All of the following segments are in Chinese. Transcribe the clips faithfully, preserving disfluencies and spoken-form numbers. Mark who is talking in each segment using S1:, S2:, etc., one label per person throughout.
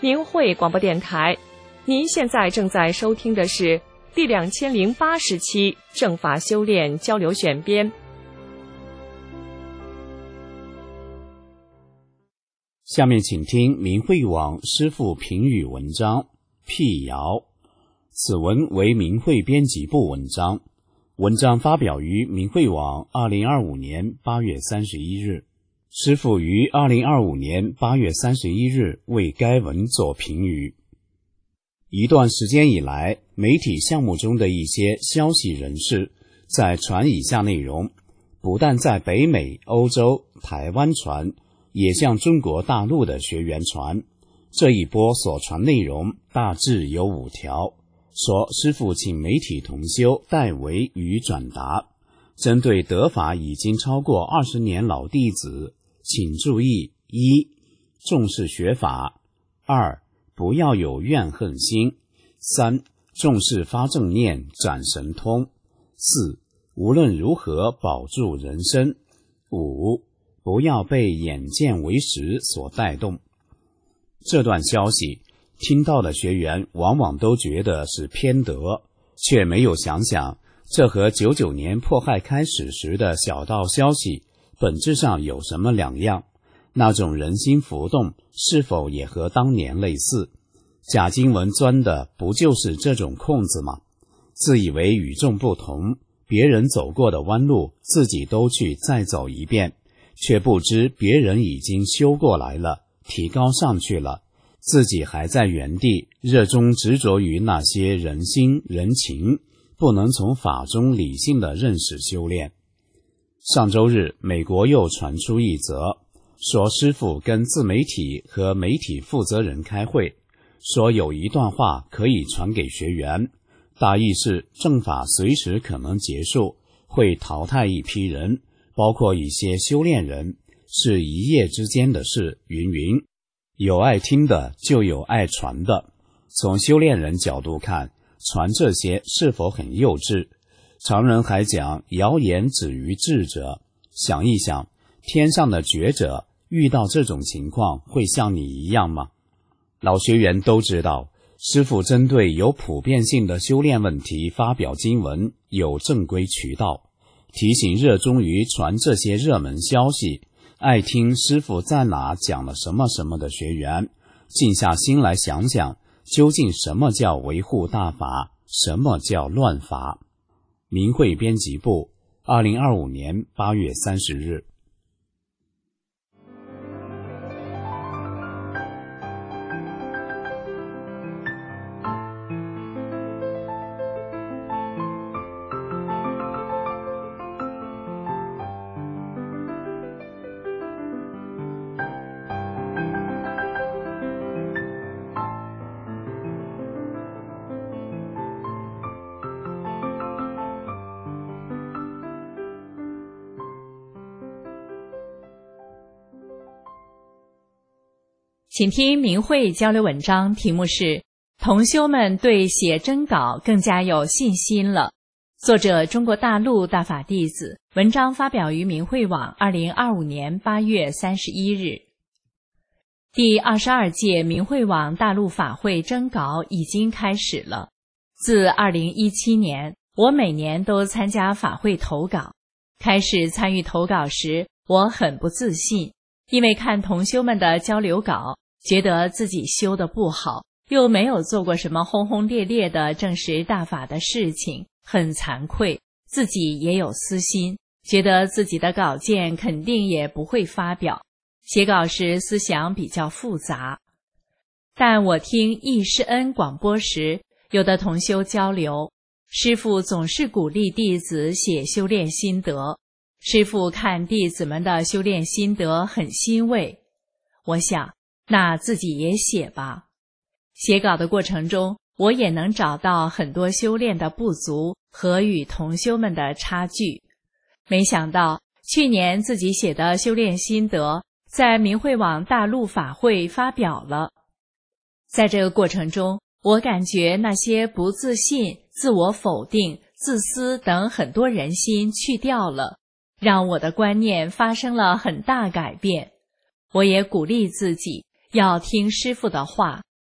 S1: 明慧广播电台。您现在正在收听的是第两千零八十期正法修炼交流选编。
S2: 下面请听明慧网师父评语文章辟谣。此文为明慧编辑部文章，文章发表于明慧网二零二五年八月三十一日。师父于二零二五年八月三十一日为该文作评语。一段时间以来，媒体项目中的一些消息人士在传以下内容，不但在北美、欧洲、台湾传，也向中国大陆的学员传。这一波所传内容大致有五条，说师父请媒体同修代为与转达，针对得法已经超过二十年老弟子，请注意：一、重视学法；二、不要有怨恨心；三、重视发正念展神通；四、无论如何保住人生；五、不要被眼见为实所带动。这段消息听到的学员往往都觉得是偏得，却没有想想这和九九年迫害开始时的小道消息本质上有什么两样？那种人心浮动是否也和当年类似？假经文钻的不就是这种空子吗？自以为与众不同，别人走过的弯路自己都去再走一遍，却不知别人已经修过来了，提高上去了，自己还在原地热衷执着于那些人心人情，不能从法中理性的认识修炼。上周日，美国又传出一则，说师父跟自媒体和媒体负责人开会，说有一段话可以传给学员，大意是正法随时可能结束，会淘汰一批人，包括一些修炼人，是一夜之间的事，云云。有爱听的就有爱传的，从修炼人角度看，传这些是否很幼稚？常人还讲谣言止于智者，想一想，天上的觉者遇到这种情况会像你一样吗？老学员都知道，师父针对有普遍性的修炼问题发表经文有正规渠道，提醒热衷于传这些热门消息，爱听师父在哪讲了什么什么的学员，静下心来想想，究竟什么叫维护大法，什么叫乱法。明慧编辑部二零二五年八月三十日。
S3: 请听明慧交流文章，题目是同修们对写真稿更加有信心了。作者中国大陆大法弟子，文章发表于明慧网二零二五年八月三十一日。第二十二届明慧网大陆法会征稿已经开始了。自二零一七年，我每年都参加法会投稿。开始参与投稿时，我很不自信，因为看同修们的交流稿，觉得自己修得不好，又没有做过什么轰轰烈烈的证实大法的事情，很惭愧，自己也有私心，觉得自己的稿件肯定也不会发表，写稿时思想比较复杂。但我听易师恩广播时，有的同修交流，师父总是鼓励弟子写修炼心得，师父看弟子们的修炼心得很欣慰。我想那自己也写吧。写稿的过程中，我也能找到很多修炼的不足和与同修们的差距。没想到去年自己写的修炼心得在明慧网大陆法会发表了。在这个过程中，我感觉那些不自信、自我否定、自私等很多人心去掉了，让我的观念发生了很大改变。我也鼓励自己要听师父的话，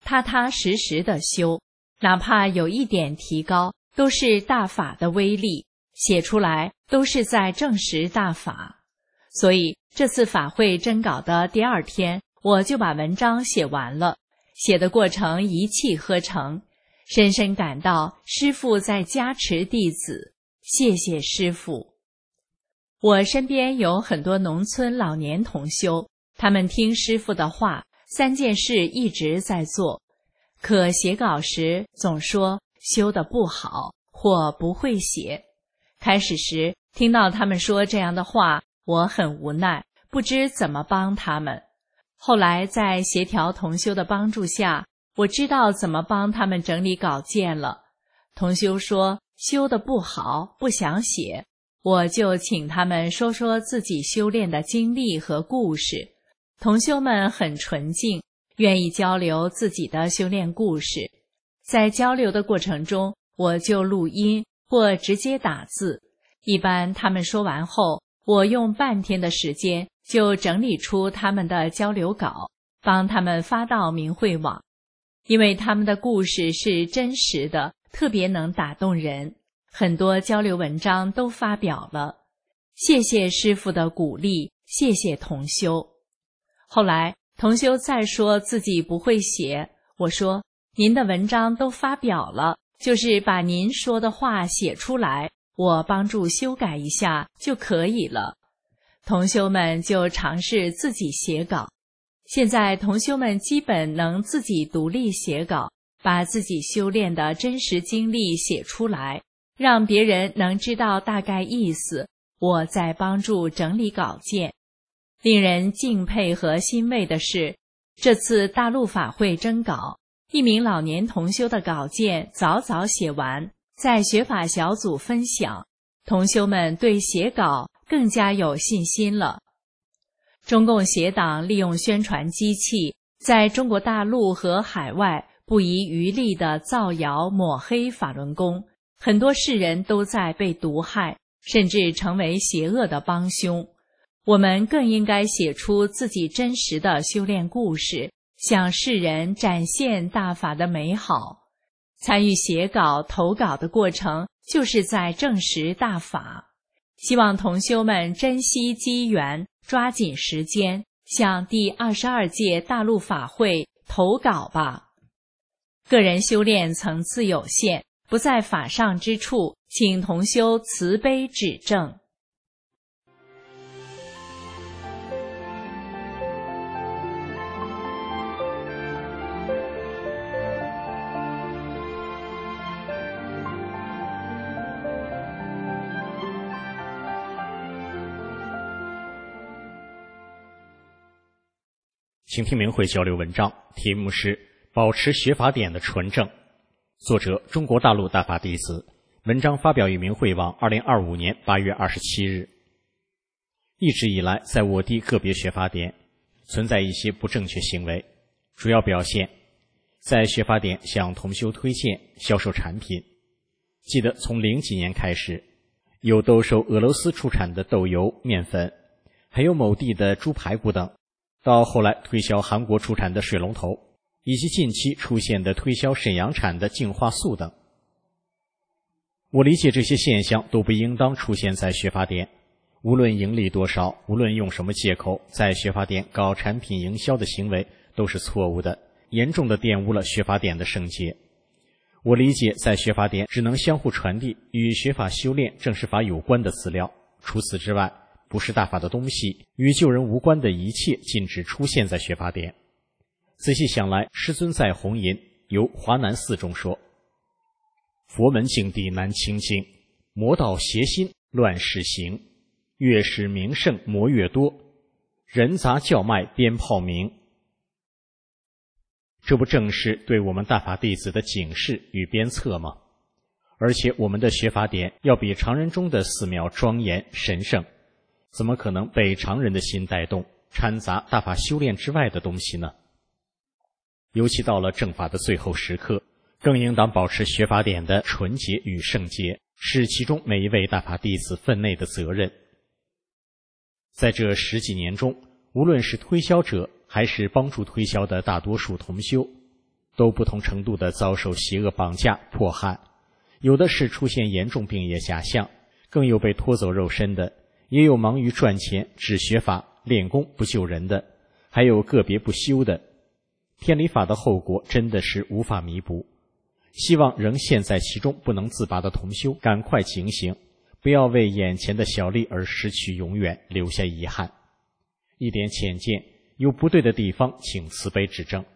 S3: 踏踏实实的修，哪怕有一点提高，都是大法的威力，写出来都是在证实大法。所以这次法会征稿的第二天，我就把文章写完了，写的过程一气呵成，深深感到师父在加持弟子，谢谢师父。我身边有很多农村老年同修，他们听师父的话，三件事一直在做，可写稿时总说修得不好或不会写。开始时听到他们说这样的话，我很无奈，不知怎么帮他们。后来在协调同修的帮助下，我知道怎么帮他们整理稿件了。同修说修得不好，不想写，我就请他们说说自己修炼的经历和故事。同修们很纯净，愿意交流自己的修炼故事。在交流的过程中，我就录音或直接打字。一般他们说完后，我用半天的时间就整理出他们的交流稿，帮他们发到明慧网。因为他们的故事是真实的，特别能打动人，很多交流文章都发表了。谢谢师父的鼓励，谢谢同修。后来同修再说自己不会写，我说您的文章都发表了，就是把您说的话写出来，我帮助修改一下就可以了。同修们就尝试自己写稿，现在同修们基本能自己独立写稿，把自己修炼的真实经历写出来，让别人能知道大概意思，我在帮助整理稿件。令人敬佩和欣慰的是，这次大陆法会征稿，一名老年同修的稿件早早写完，在学法小组分享，同修们对写稿更加有信心了。中共邪党利用宣传机器，在中国大陆和海外不遗余力地造谣抹黑法轮功，很多世人都在被毒害，甚至成为邪恶的帮凶。我们更应该写出自己真实的修炼故事，向世人展现大法的美好。参与写稿投稿的过程，就是在证实大法。希望同修们珍惜机缘，抓紧时间，向第二十二届大陆法会投稿吧。个人修炼层次有限，不在法上之处，请同修慈悲指正。
S4: 请听明慧交流文章，题目是《保持学法典的纯正》，作者中国大陆大法弟子，文章发表于明慧网二零二五年八月二十七日。一直以来，在我地个别学法典存在一些不正确行为，主要表现在学法典向同修推荐销售产品。记得从零几年开始，有兜售俄罗斯出产的豆油、面粉，还有某地的猪排骨等，到后来推销韩国出产的水龙头，以及近期出现的推销沈阳产的净化素等。我理解这些现象都不应当出现在学法典，无论盈利多少，无论用什么借口，在学法典搞产品营销的行为都是错误的，严重的玷污了学法典的圣洁。我理解在学法典只能相互传递与学法修炼正式法有关的资料，除此之外不是大法的东西，与救人无关的一切禁止出现在学法典。仔细想来，师尊在弘淫由华南寺中说，佛门境地难清净，魔道邪心乱世行，越是名胜魔越多，人杂叫卖鞭炮鸣。这不正是对我们大法弟子的警示与鞭策吗？而且我们的学法典要比常人中的寺庙庄严神圣，怎么可能被常人的心带动，掺杂大法修炼之外的东西呢？尤其到了正法的最后时刻，更应当保持学法典的纯洁与圣洁，是其中每一位大法弟子分内的责任。在这十几年中，无论是推销者还是帮助推销的大多数同修， 都不同程度地遭受邪恶绑架迫害，有的是出现严重病业假象，更有被拖走肉身的，也有忙于赚钱只学法练功不救人的，还有个别不修的。天理法的后果真的是无法弥补，希望仍陷在其中不能自拔的同修赶快警醒，不要为眼前的小利而失去永远，留下遗憾。一点浅见，有不对的地方请慈悲指正。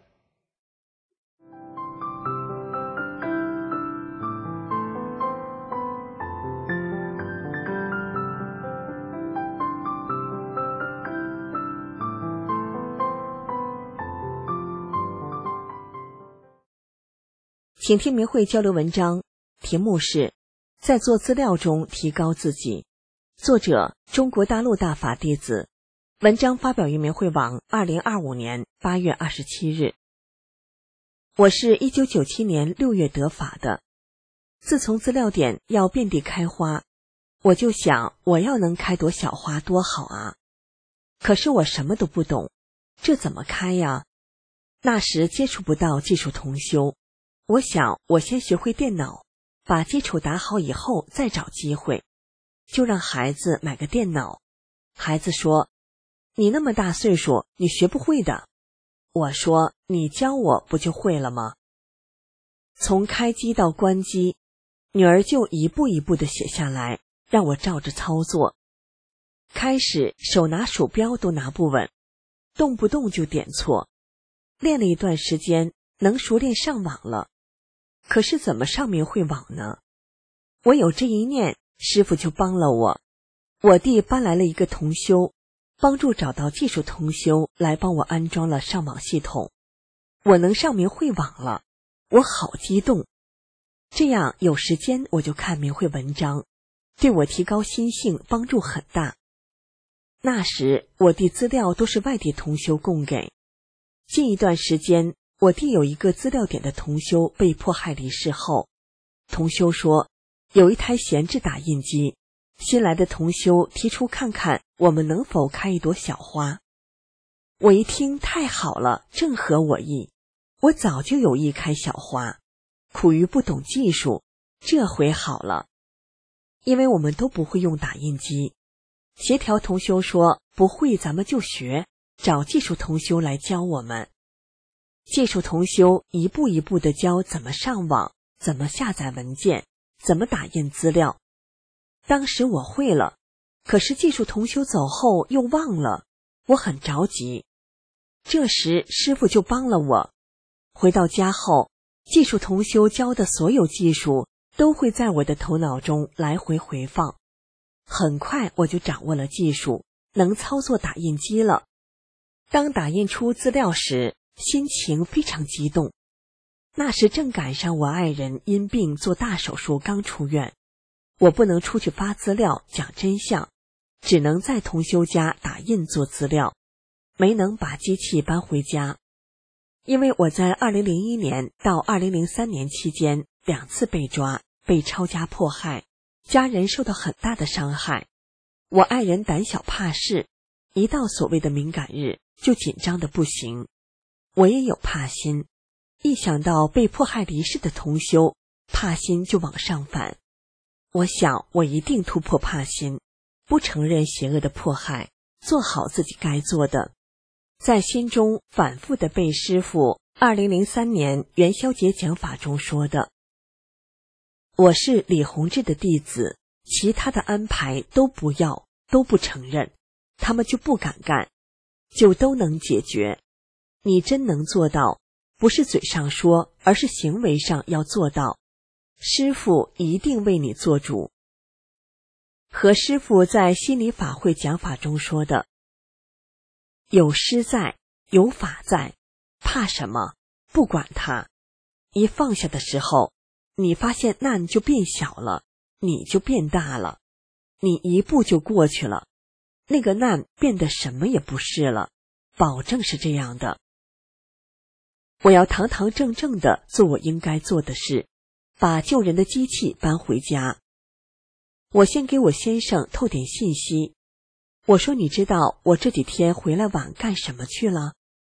S5: 请听明慧交流文章，题目是在做资料中提高自己，作者中国大陆大法弟子，文章发表于明慧网二零二五年八月二十七日。我是一九九七年六月得法的，自从资料点要遍地开花，我就想我要能开朵小花多好啊！可是我什么都不懂，这怎么开呀？那时接触不到技术同修，我想我先学会电脑，把基础打好以后再找机会，就让孩子买个电脑。孩子说，你那么大岁数，你学不会的。我说，你教我不就会了吗？从开机到关机，女儿就一步一步地写下来，让我照着操作。开始手拿鼠标都拿不稳，动不动就点错。练了一段时间，能熟练上网了。可是怎么上明慧网呢？我有这一念，师父就帮了我。我弟搬来了一个同修，帮助找到技术同修来帮我安装了上网系统。我能上明慧网了，我好激动。这样有时间我就看明慧文章，对我提高心性帮助很大。那时我弟资料都是外地同修供给，近一段时间我弟有一个资料点的同修被迫害离世后，同修说有一台闲置打印机，新来的同修提出看看我们能否开一朵小花。我一听太好了，正合我意，我早就有意开小花，苦于不懂技术，这回好了。因为我们都不会用打印机，协调同修说不会咱们就学，找技术同修来教我们。技术同修一步一步地教怎么上网，怎么下载文件，怎么打印资料。当时我会了，可是技术同修走后又忘了，我很着急。这时师父就帮了我。回到家后，技术同修教的所有技术都会在我的头脑中来回回放。很快我就掌握了技术，能操作打印机了。当打印出资料时，心情非常激动。那时正赶上我爱人因病做大手术刚出院，我不能出去发资料讲真相，只能在同修家打印做资料，没能把机器搬回家。因为我在二零零一年到二零零三年期间两次被抓，被抄家迫害，家人受到很大的伤害。我爱人胆小怕事，一到所谓的敏感日就紧张的不行。我也有怕心，一想到被迫害离世的同修，怕心就往上反。我想我一定突破怕心，不承认邪恶的迫害，做好自己该做的。在心中反复地背师父二零零三年元宵节讲法中说的，我是李洪志的弟子，其他的安排都不要，都不承认，他们就不敢干，就都能解决。你真能做到，不是嘴上说，而是行为上要做到。师父一定为你做主。和师父在心理法会讲法中说的，有师在，有法在，怕什么？不管它。一放下的时候，你发现难就变小了，你就变大了，你一步就过去了，那个难变得什么也不是了，保证是这样的。我要堂堂正正的做我应该做的事，把救人的机器搬回家。我先给我先生透点信息，我说你知道我这几天回来晚干什么去了？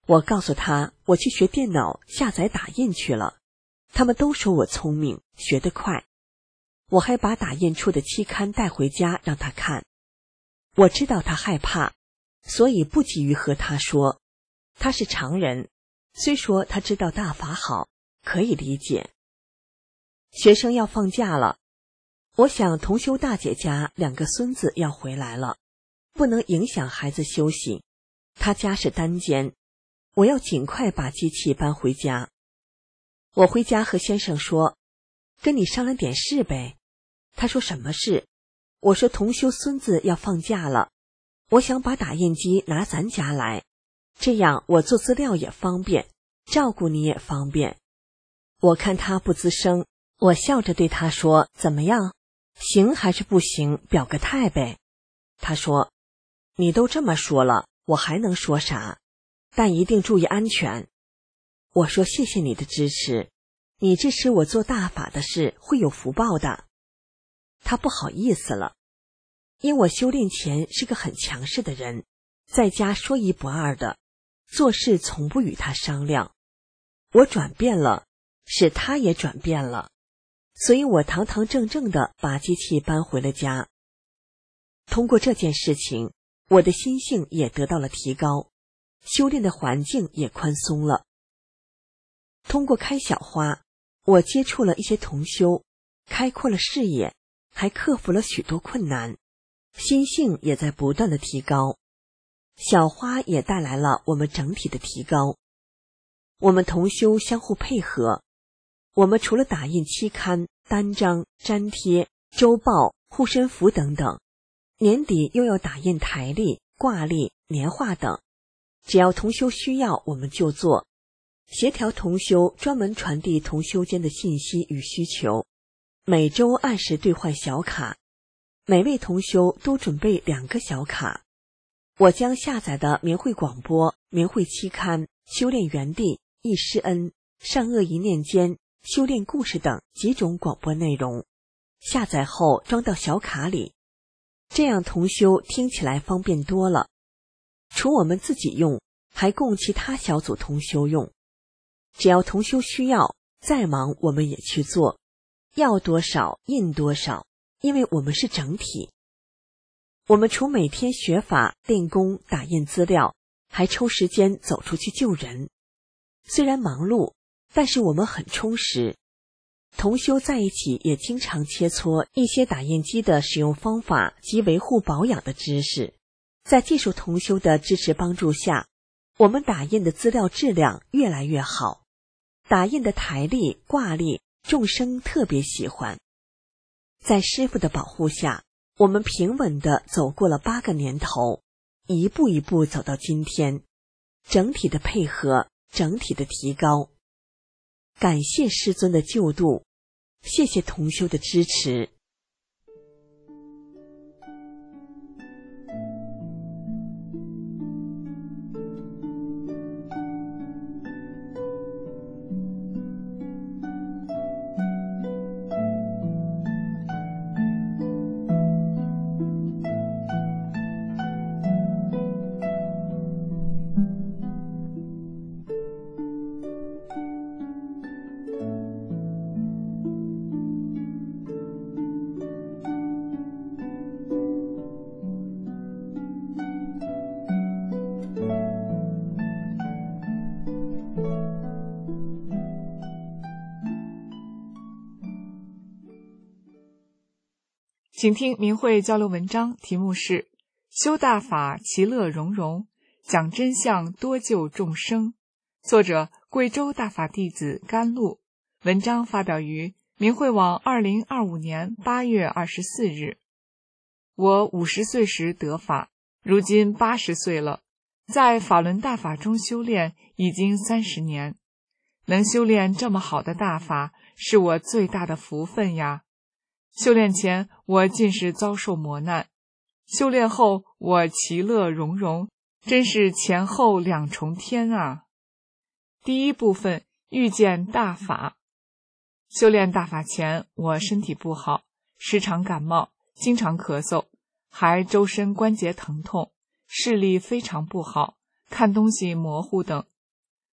S5: 我告诉他，我去学电脑下载打印去了。他们都说我聪明，学得快。我还把打印出的期刊带回家让他看。我知道他害怕，所以不急于和他说。他是常人，虽说他知道大法好，可以理解。学生要放假了，我想同修大姐家两个孙子要回来了，不能影响孩子休息。他家是单间，我要尽快把机器搬回家。我回家和先生说，跟你商量点事呗。他说什么事？我说同修孙子要放假了，我想把打印机拿咱家来，这样我做资料也方便，照顾你也方便。我看他不吱声，我笑着对他说，怎么样？行还是不行？表个态呗。他说，你都这么说了，我还能说啥？但一定注意安全。我说谢谢你的支持，你支持我做大法的事会有福报的。他不好意思了，因我修炼前是个很强势的人，在家说一不二的，做事从不与他商量。我转变了，使他也转变了，所以我堂堂正正的把机器搬回了家。通过这件事情，我的心性也得到了提高，修炼的环境也宽松了。通过开小花，我接触了一些同修，开阔了视野，还克服了许多困难，心性也在不断的提高。小花也带来了我们整体的提高。我们同修相互配合，我们除了打印期刊、单张、粘贴、周报、护身符等等，年底又要打印台历、挂历、年画等，只要同修需要我们就做，协调同修，专门传递同修间的信息与需求，每周按时兑换小卡，每位同修都准备两个小卡。我将下载的明慧广播、明慧期刊、修炼园地、易师恩、善恶一念间、修炼故事等几种广播内容下载后装到小卡里，这样同修听起来方便多了。除我们自己用，还供其他小组同修用。只要同修需要，再忙我们也去做，要多少印多少，因为我们是整体。我们除每天学法、练功、打印资料，还抽时间走出去救人。虽然忙碌，但是我们很充实。同修在一起也经常切磋一些打印机的使用方法及维护保养的知识。在技术同修的支持帮助下，我们打印的资料质量越来越好，打印的台历、挂历，众生特别喜欢。在师父的保护下，我们平稳地走过了八个年头，一步一步走到今天，整体的配合，整体的提高。感谢师尊的救度，谢谢同修的支持。
S6: 请听明慧交流文章，题目是修大法其乐融融，讲真相多救众生。作者贵州大法弟子甘露。文章发表于明慧网二零二五年八月二十四日。我五十岁时得法，如今八十岁了，在法轮大法中修炼已经三十年。能修炼这么好的大法，是我最大的福分呀。修炼前我尽是遭受磨难，修炼后我其乐融融，真是前后两重天啊。第一部分，遇见大法。修炼大法前，我身体不好，时常感冒，经常咳嗽，还周身关节疼痛，视力非常不好，看东西模糊等，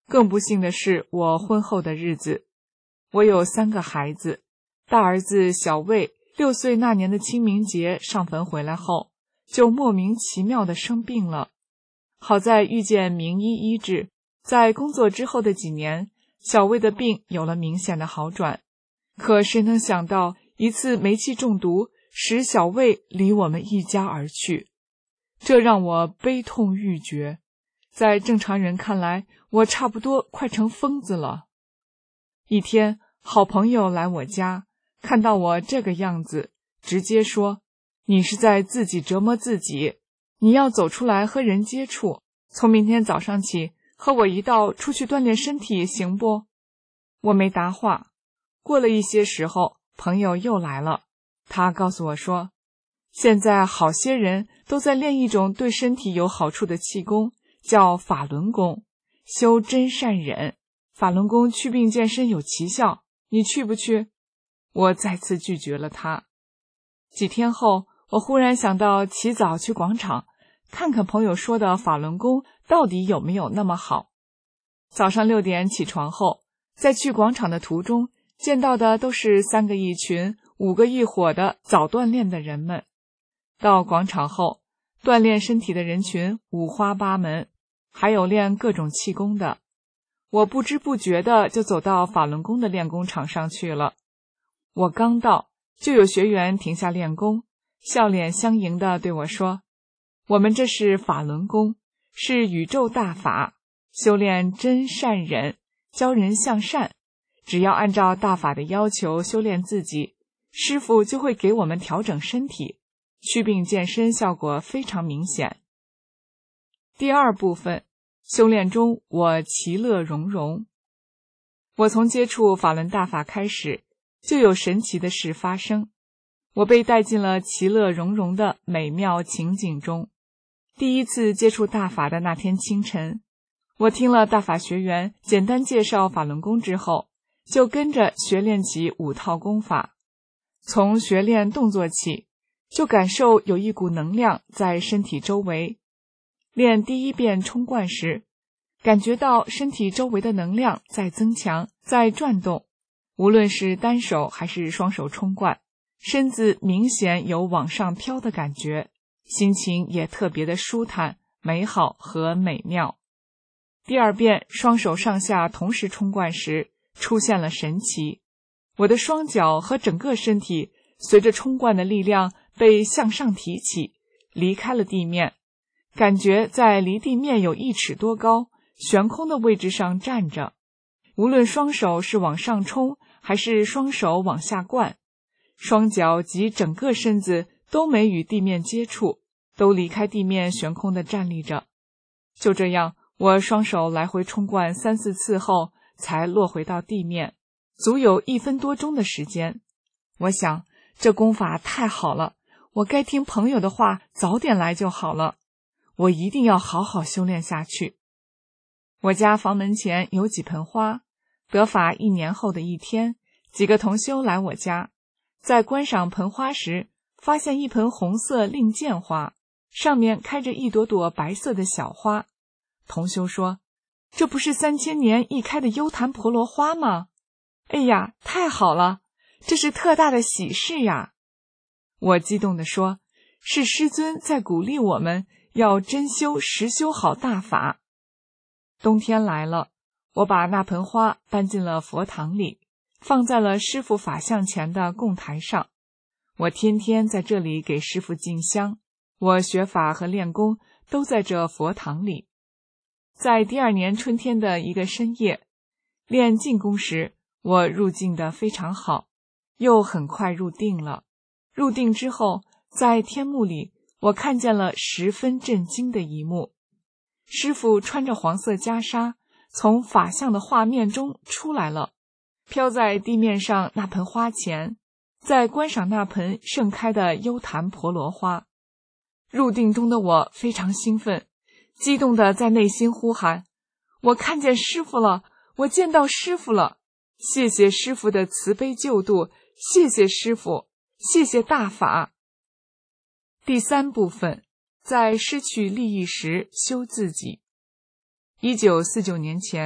S6: 更不幸的是我婚后的日子。我有三个孩子，大儿子小魏六岁那年的清明节上坟回来后，就莫名其妙地生病了。好在遇见名医医治，在工作之后的几年，小魏的病有了明显的好转。可谁能想到，一次煤气中毒使小魏离我们一家而去，这让我悲痛欲绝。在正常人看来，我差不多快成疯子了。一天，好朋友来我家，看到我这个样子，直接说：“你是在自己折磨自己，你要走出来和人接触，从明天早上起，和我一道出去锻炼身体，行不？”我没答话。过了一些时候，朋友又来了，他告诉我说，现在好些人都在练一种对身体有好处的气功，叫法轮功，修真善忍。法轮功祛病健身有奇效，你去不去？我再次拒绝了他。几天后，我忽然想到起早去广场，看看朋友说的法轮功到底有没有那么好。早上六点起床后，在去广场的途中，见到的都是三个一群、五个一伙的早锻炼的人们。到广场后，锻炼身体的人群五花八门，还有练各种气功的。我不知不觉的就走到法轮功的练功场上去了。我刚到，就有学员停下练功，笑脸相迎的对我说，我们这是法轮功，是宇宙大法，修炼真善忍，教人向善，只要按照大法的要求修炼自己，师父就会给我们调整身体，祛病健身效果非常明显。第二部分，修炼中我其乐融融。我从接触法轮大法开始，就有神奇的事发生，我被带进了其乐融融的美妙情景中。第一次接触大法的那天清晨，我听了大法学员简单介绍法轮功之后，就跟着学练起五套功法。从学练动作起，就感受有一股能量在身体周围。练第一遍冲冠时，感觉到身体周围的能量在增强，在转动，无论是单手还是双手冲冠，身子明显有往上飘的感觉，心情也特别的舒坦、美好和美妙。第二遍双手上下同时冲冠时，出现了神奇，我的双脚和整个身体随着冲冠的力量被向上提起，离开了地面，感觉在离地面有一尺多高、悬空的位置上站着。无论双手是往上冲，还是双手往下灌，双脚及整个身子都没与地面接触，都离开地面悬空地站立着。就这样，我双手来回冲冠三四次后，才落回到地面，足有一分多钟的时间。我想，这功法太好了，我该听朋友的话，早点来就好了。我一定要好好修炼下去。我家房门前有几盆花，得法一年后的一天，几个同修来我家，在观赏盆花时，发现一盆红色令箭花，上面开着一朵朵白色的小花。同修说，这不是三千年一开的幽檀婆罗花吗？哎呀，太好了，这是特大的喜事呀！我激动地说，是师尊在鼓励我们要真修实修好大法。冬天来了，我把那盆花搬进了佛堂里，放在了师父法像前的供台上。我天天在这里给师父敬香，我学法和练功都在这佛堂里。在第二年春天的一个深夜，练静功时，我入静得非常好，又很快入定了。入定之后，在天幕里，我看见了十分震惊的一幕。师父穿着黄色袈裟，从法像的画面中出来了，飘在地面上那盆花前，在观赏那盆盛开的幽檀婆罗花。入定中的我非常兴奋，激动地在内心呼喊，我看见师父了，我见到师父了，谢谢师父的慈悲救度，谢谢师父，谢谢大法。第三部分，在失去利益时修自己。一九四九年前，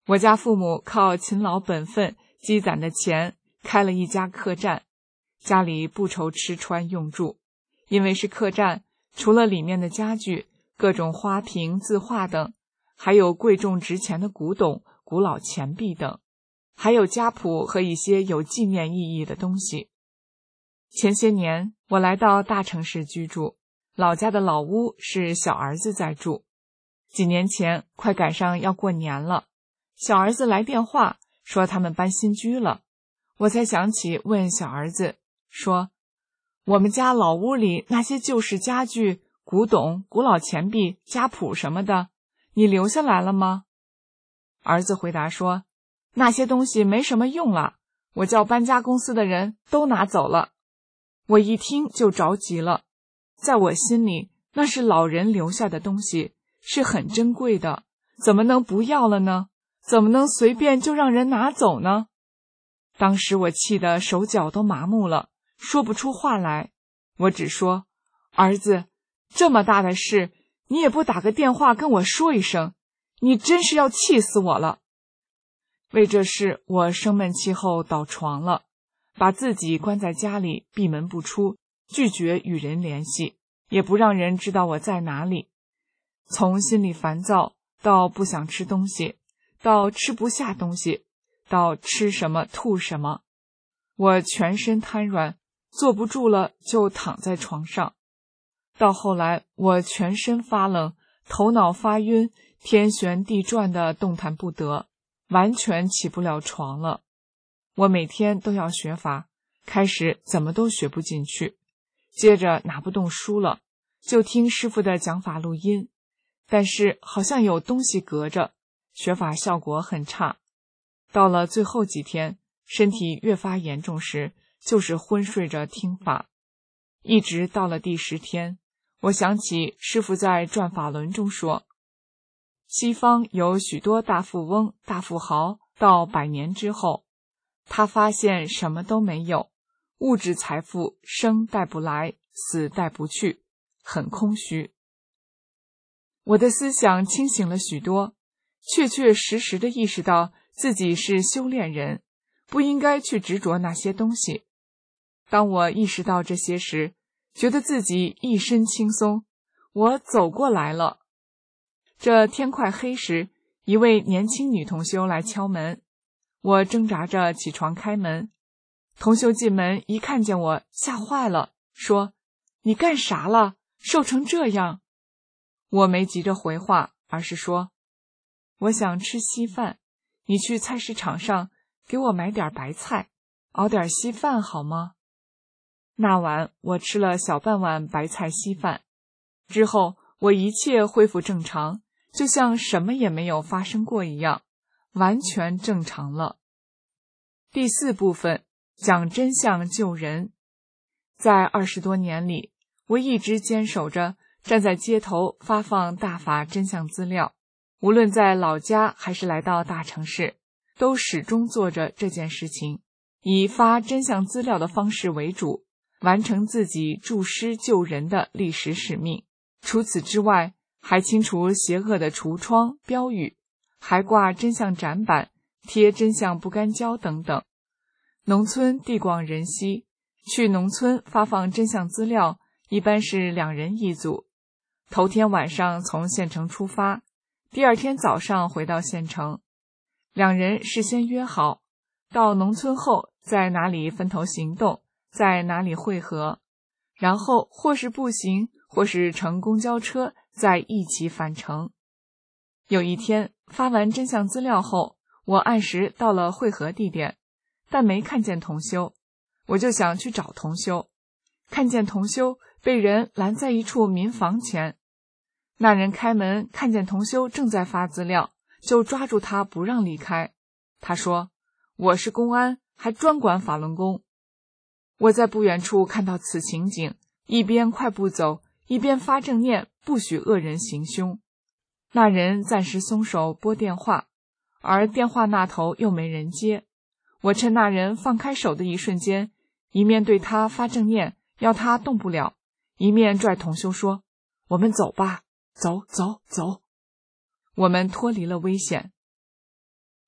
S6: 我家父母靠勤劳本分积攒的钱开了一家客栈，家里不愁吃穿用住，因为是客栈，除了里面的家具、各种花瓶、字画等，还有贵重值钱的古董、古老钱币等，还有家谱和一些有纪念意义的东西。前些年我来到大城市居住，老家的老屋是小儿子在住。几年前快赶上要过年了，小儿子来电话说他们搬新居了，我才想起问小儿子说，我们家老屋里那些旧式家具、古董、古老钱币、家谱什么的，你留下来了吗？儿子回答说，那些东西没什么用了，我叫搬家公司的人都拿走了。我一听就着急了，在我心里那是老人留下的东西，是很珍贵的，怎么能不要了呢？怎么能随便就让人拿走呢？当时我气得手脚都麻木了，说不出话来。我只说，儿子，这么大的事，你也不打个电话跟我说一声，你真是要气死我了。为这事，我生闷气后倒床了，把自己关在家里，闭门不出，拒绝与人联系，也不让人知道我在哪里。从心里烦躁到不想吃东西，到吃不下东西，到吃什么吐什么，我全身瘫软，坐不住了就躺在床上。到后来我全身发冷，头脑发晕，天旋地转的动弹不得，完全起不了床了。我每天都要学法，开始怎么都学不进去，接着拿不动书了，就听师父的讲法录音，但是好像有东西隔着，学法效果很差。到了最后几天，身体越发严重时，就是昏睡着听法。一直到了第十天，我想起师父在转法轮中说，西方有许多大富翁、大富豪，到百年之后，他发现什么都没有，物质财富生带不来，死带不去，很空虚。我的思想清醒了许多，确确实实地意识到自己是修炼人，不应该去执着那些东西。当我意识到这些时，觉得自己一身轻松，我走过来了。这天快黑时，一位年轻女同修来敲门，我挣扎着起床开门。同修进门一看见我，吓坏了，说，你干啥了？瘦成这样。我没急着回话，而是说，我想吃稀饭，你去菜市场上给我买点白菜，熬点稀饭好吗？那晚我吃了小半碗白菜稀饭，之后我一切恢复正常，就像什么也没有发生过一样，完全正常了。第四部分，讲真相救人。在二十多年里，我一直坚守着站在街头发放大法真相资料，无论在老家还是来到大城市，都始终做着这件事情，以发真相资料的方式为主，完成自己助师救人的历史使命。除此之外，还清除邪恶的橱窗标语，还挂真相展板，贴真相不干胶等等。农村地广人稀，去农村发放真相资料一般是两人一组，头天晚上从县城出发，第二天早上回到县城，两人事先约好，到农村后在哪里分头行动，在哪里汇合，然后或是步行，或是乘公交车再一起返程。有一天发完真相资料后，我按时到了汇合地点，但没看见同修，我就想去找同修，看见同修被人拦在一处民房前。那人开门看见同修正在发资料，就抓住他不让离开。他说，我是公安，还专管法轮功。我在不远处看到此情景，一边快步走，一边发正念，不许恶人行凶。那人暂时松手拨电话，而电话那头又没人接。我趁那人放开手的一瞬间，一面对他发正念，要他动不了，一面拽同修说，我们走吧，走走走。我们脱离了危险。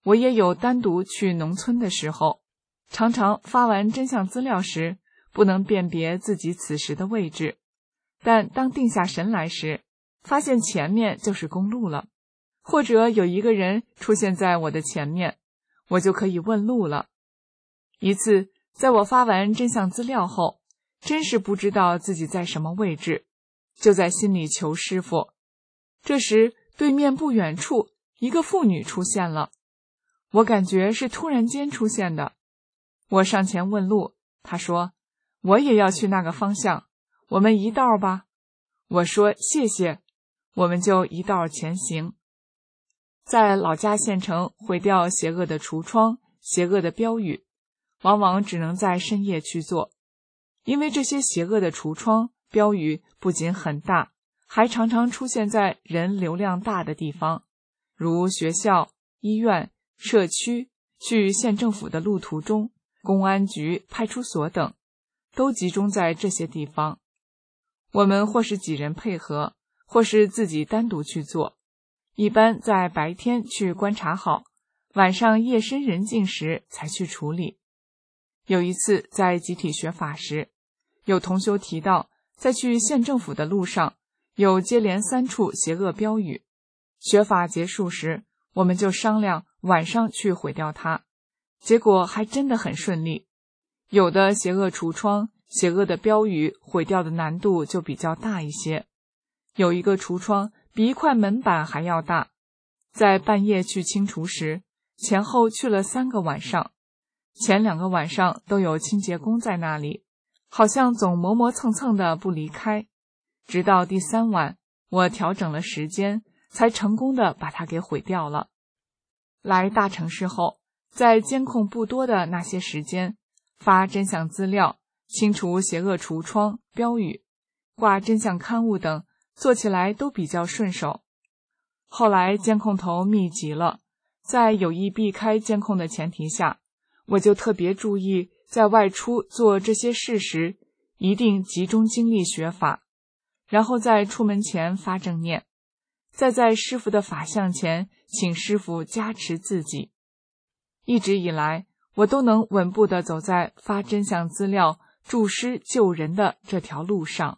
S6: 我也有单独去农村的时候，常常发完真相资料时，不能辨别自己此时的位置，但当定下神来时，发现前面就是公路了，或者有一个人出现在我的前面，我就可以问路了。一次，在我发完真相资料后，真是不知道自己在什么位置，就在心里求师傅。这时，对面不远处一个妇女出现了，我感觉是突然间出现的。我上前问路，她说：“我也要去那个方向，我们一道吧。”我说：“谢谢。”我们就一道前行。在老家县城毁掉邪恶的橱窗、邪恶的标语，往往只能在深夜去做，因为这些邪恶的橱窗、标语不仅很大，还常常出现在人流量大的地方，如学校、医院、社区、去县政府的路途中、公安局、派出所等，都集中在这些地方。我们或是几人配合，或是自己单独去做，一般在白天去观察好，晚上夜深人静时才去处理。有一次在集体学法时，有同修提到，在去县政府的路上有接连三处邪恶标语，学法结束时，我们就商量晚上去毁掉它，结果还真的很顺利。有的邪恶橱窗、邪恶的标语毁掉的难度就比较大一些，有一个橱窗比一块门板还要大，在半夜去清除时，前后去了三个晚上，前两个晚上都有清洁工在那里，好像总磨磨蹭蹭的不离开，直到第三晚，我调整了时间，才成功的把它给毁掉了。来大城市后，在监控不多的那些时间，发真相资料，清除邪恶橱窗、标语，挂真相刊物等，做起来都比较顺手。后来监控头密集了，在有意避开监控的前提下，我就特别注意在外出做这些事时，一定集中精力学法，然后在出门前发正念，再在师父的法相前请师父加持自己。一直以来，我都能稳步地走在发真相资料、助师救人的这条路上。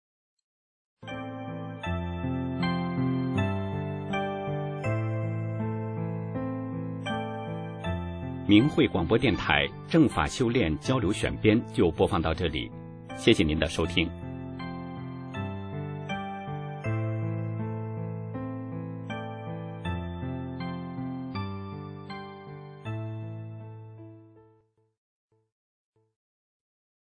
S2: 明慧广播电台正法修炼交流选编就播放到这里，谢谢您的收听。